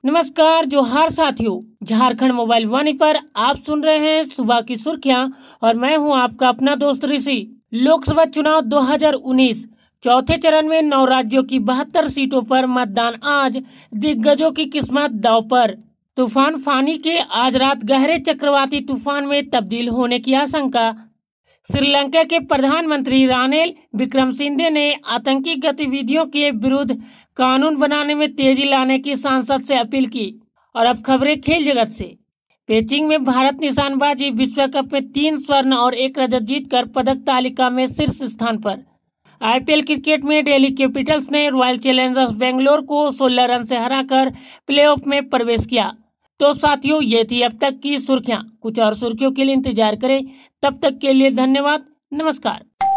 नमस्कार जोहार साथियों, झारखंड मोबाइल वाणी पर आप सुन रहे हैं सुबह की सुर्खियां और मैं हूं आपका अपना दोस्त ऋषि। लोकसभा चुनाव 2019 चौथे चरण में 9 राज्यों की 72 सीटों पर मतदान। आज दिग्गजों की किस्मत दांव पर। तूफान फानी के आज रात गहरे चक्रवाती तूफान में तब्दील होने की आशंका। श्रीलंका के प्रधानमंत्री रानिल विक्रमसिंघे ने आतंकी गतिविधियों के विरुद्ध कानून बनाने में तेजी लाने की सांसद से अपील की। और अब खबरें खेल जगत से। पेचिंग में भारत निशानबाजी विश्व कप में 3 स्वर्ण और 1 रजत जीतकर पदक तालिका में शीर्ष स्थान पर। आईपीएल क्रिकेट में दिल्ली कैपिटल्स ने रॉयल चैलेंजर्स बेंगलोर को 16 रन से हराकर प्लेऑफ में प्रवेश किया। तो साथियों, ये थी अब तक की सुर्खियां। कुछ और सुर्खियों के लिए इंतजार करें। तब तक के लिए धन्यवाद। नमस्कार।